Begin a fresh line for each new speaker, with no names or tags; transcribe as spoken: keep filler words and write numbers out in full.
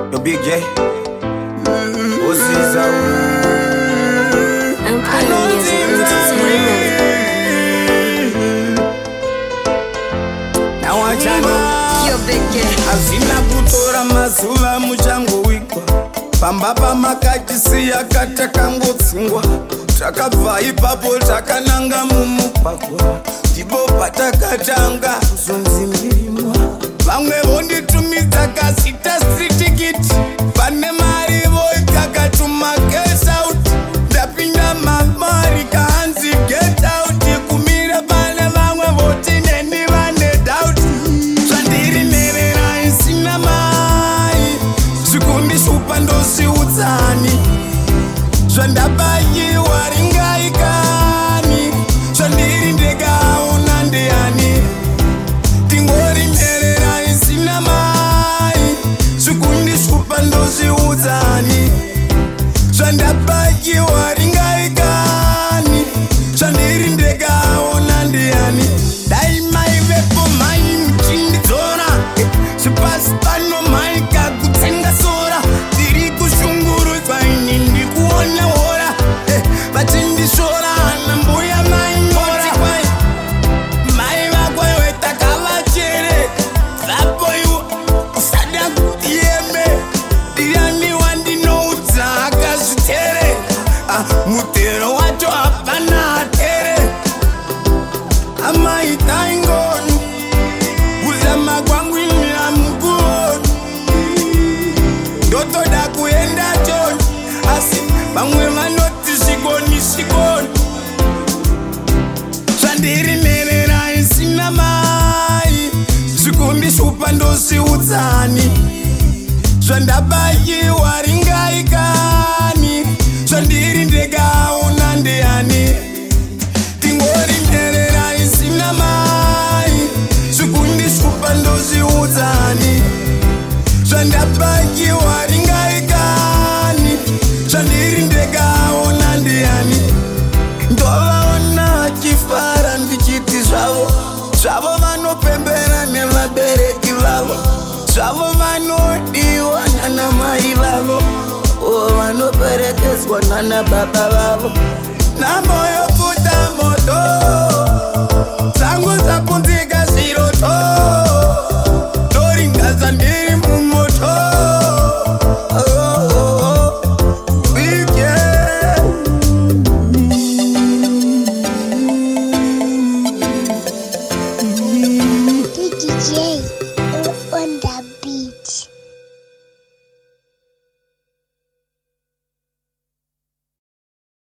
Yo, Big J. What's this out?
Empire Music Entertainment.
Now I channel.
Yo, Big J.
Azina kutora mazuva muchangowikwa pamba pamakatisiya katakangotsingwa takabva ipapo takananga mumupagwa ndipo patakatanga kuzonzi mbirimwa vamwe vonditumidza kasita stritikiti pane mari voikakatuma cash out ndapinda mamari kahanzi get out kumira pane vamwe voti neni vane doubt zvandiri nerera isina mai zvikundishupa ndosiudzani zvandabayiwa ringaikani zvandiri ndekaona ndiani tingori nerera isina mai zvikundishupa ndosiudzani zvandabayiwa ringaikani zvandiri ndekaona ndiani dai mai vepo mai muchindidzora zvipasi pano mai kakutsenga sora ndiri kushungurudzwa ini ndikuona hora vachindishora hana mbuya mainora mai vakwewe takavachere vapoiwa usada kutieme ndiani wandinoudza akazvitere mutero wacho hapana atere amai taingoni kuzama kwangu inira mukoni ndotoda kuenda choni asi vamwe vanoti zvikoni zvikoni zvandiri nerera isina mai zvikundishupa ndosiudzani zvandabayiwa ringaikani zvandiri ndekaona ndiani tingori nerera isina mai zvikundishupa ndosiudzani zvandabayiwa ringaikani zvandiri ndekaona ndiani ndovaona chifara ndichiti zvavo zvavo vanopembera nevabereki vavo zvavo vanodiwa nana mai vavo o vanoperekedzwa nana baba vavo namoyo kuta moto dzangu dzakunzika zviroto